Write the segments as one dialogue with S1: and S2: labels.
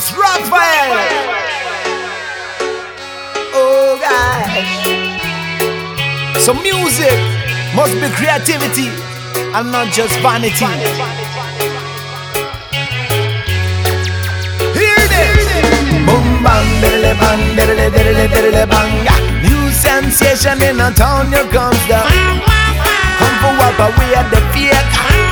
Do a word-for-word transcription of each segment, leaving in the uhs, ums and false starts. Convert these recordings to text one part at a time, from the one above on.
S1: It's Raphael. Oh gosh. So music must be creativity and not just vanity. Hear this. Boom bang, diddly bang, diddly diddly diddly bang. New sensation in a town, here comes the come for what away at the fake.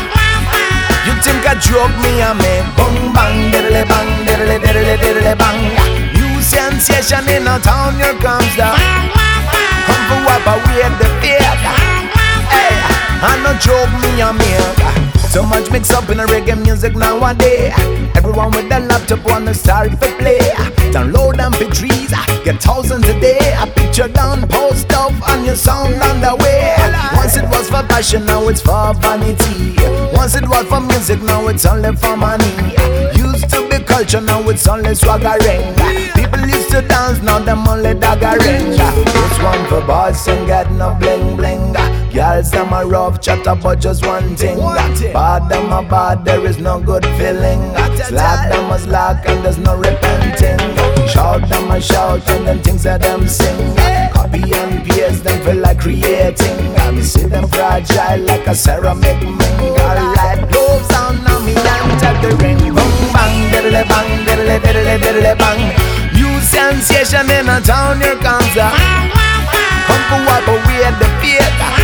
S1: You think I joke me and me boom bang, diddly bang, diddly diddly diddly bang. New sensation in a town, here comes the come for what away at the fake. Hey, I no joke me and me. So much mix up in the reggae music nowadays. Everyone with their laptop wanna start to play. Download M P threes, get thousands a day. A picture down, post up, and your sound on the way. Once it was for passion, now it's for vanity. Once it was for music, now it's only for money. Used to be culture, now it's only swaggering. People used to dance, now them only daggering. This one for boss and get no bling bling. Girls them a rough chat about just one thing. Bad them a bad, there is no good feeling. Slack them a slack and there's no repenting. Shout them a shout and then things that them sing. Copy and paste them feel like creating. I see them fragile like a ceramic ring. Alright, gloves on now me and tap the ring. Boom bang, diddly bang, diddly diddly diddly bang. New sensation in a town, here comes the come for wipe away the fake.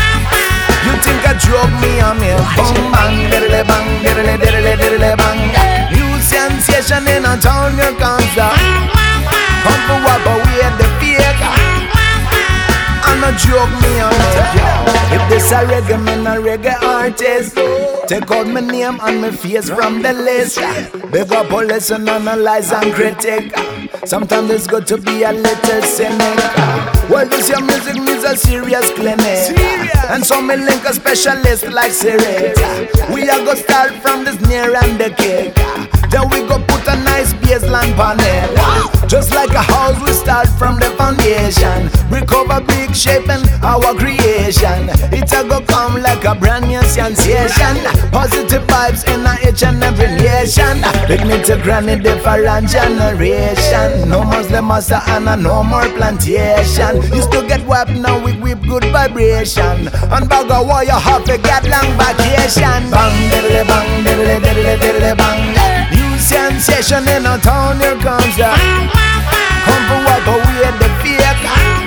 S1: You think I drug me on me? Boom bang, diddly bang, diddly diddly diddly bang. New sensation in a town, here comes the come for wipe away the fake. And a joke me on me. If this a reggae man, a reggae artist, take out my name and my face from the list. Big up all listen, analyze and critic. Sometimes it's good to be a little cynic. Well, this your music needs a serious clinic. And so me link a specialist like Siri. We are gonna start from the snare and the kick. Then we go put a nice bassline on it. Just like a house, we start from the foundation. Recover big shaping our creation. It a go come like a brand new sensation. Positive vibes in a each and every nation. Dignity granny different generation. No Muslim master and a no more plantation. Used to get wiped, now we whip good vibration. And bag a war you have to get long vacation. Bang diddly bang diddly diddly diddly bang. New sensation in a town, here comes the come for wipe away the fake.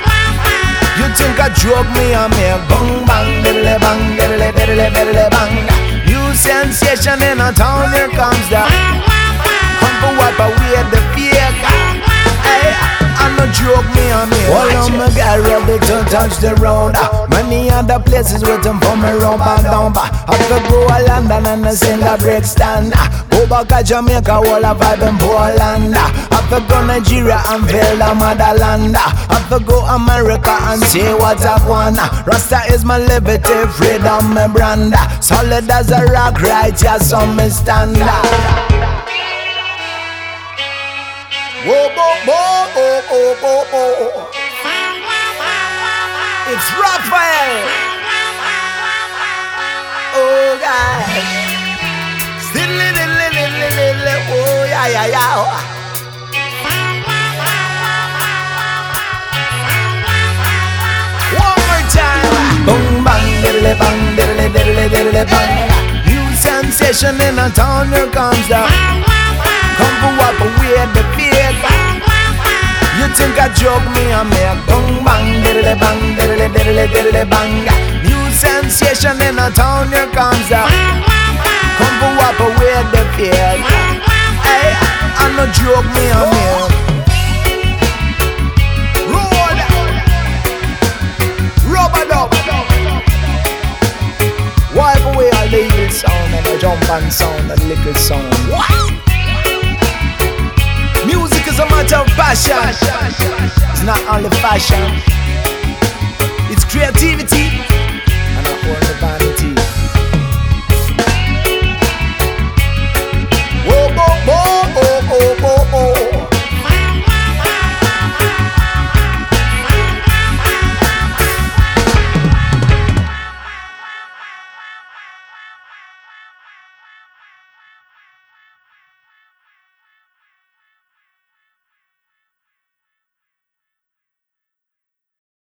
S1: You think I drug me on me? Boom bang diddly bang diddly diddly diddly bang. New sensation in a town, here comes the come for wipe away the fake. Hey, I no joke me on me. Well, I'm a guy ready to touch the road. Many other places waiting for me round back down back. I could go to London and I sing a break stand. Go back to Jamaica, all a vibe in Poland. I could go Nigeria and feel the motherland. I could go America and see what I want. Rasta is my liberty, freedom my brand. Solid as a rock, right here, so me stand. Whoa, whoa, whoa, whoa, whoa, whoa, whoa. It's Raphael. Oh gosh. Still little, little, little, little. Oh yeah, yeah, yeah. One more time. Boom bang, diddly bang, diddly diddly diddly bang. New sensation in a town, here comes the come for wipe away the fake. You think I joke me and me? Boom bang, diddly bang, diddly diddly diddly bang. New sensation in a town, here comes the come for wipe away the fake. Hey, I no joke me and me. Roll, rubber dub. Wipe away all the evil sound and the jump and sound and little sound. What? Music is a matter of passion. It's not only fashion, it's creativity.